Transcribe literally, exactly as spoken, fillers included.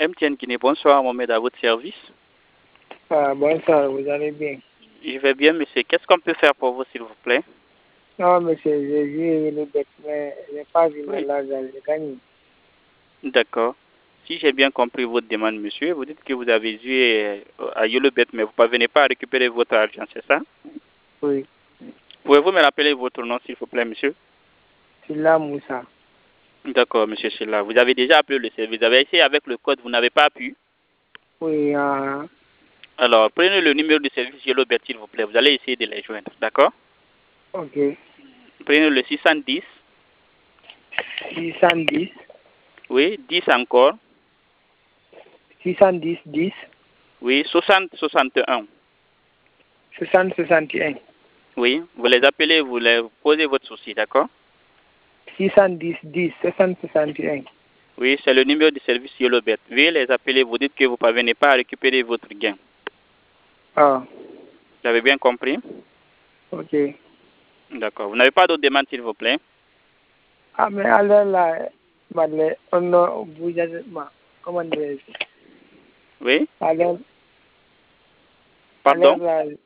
M T N Guinée, bonsoir, Mohamed, à votre service. Ah, bonsoir, vous allez bien? Je vais bien, monsieur. Qu'est-ce qu'on peut faire pour vous, s'il vous plaît? Non, monsieur, j'ai vu le bête, mais je n'ai pas vu Oui. l'argent, j'ai gagné. D'accord. Si j'ai bien compris votre demande, monsieur, vous dites que vous avez joué euh, à YoloBet, mais vous ne parvenez pas à récupérer votre argent, c'est ça? Oui, Pouvez-vous me rappeler votre nom, s'il vous plaît, monsieur? c'est là, Moussa. D'accord, monsieur Sheila. Vous avez déjà appelé le service. Vous avez essayé avec le code, vous n'avez pas pu. Oui, ah, Alors, prenez le numéro du service YoloBet, s'il vous plaît. Vous allez essayer de les joindre, d'accord? ok. Prenez le six cent dix. six cent dix. Oui, dix encore. six cent dix, dix. Oui, soixante soixante et un. soixante, soixante et un. Oui, vous les appelez, vous les posez votre souci, d'accord? six cent dix, dix, soixante, soixante et un. Oui, c'est le numéro du service YoloBet. Veuillez les appeler, vous dites que vous ne parvenez pas à récupérer votre gain. Ah, Vous avez bien compris? ok. D'accord. Vous n'avez pas d'autres demandes, s'il vous plaît? Ah, mais alors là, madame, on a, vous avez, comment dire? Oui? Alors, Pardon? alors là,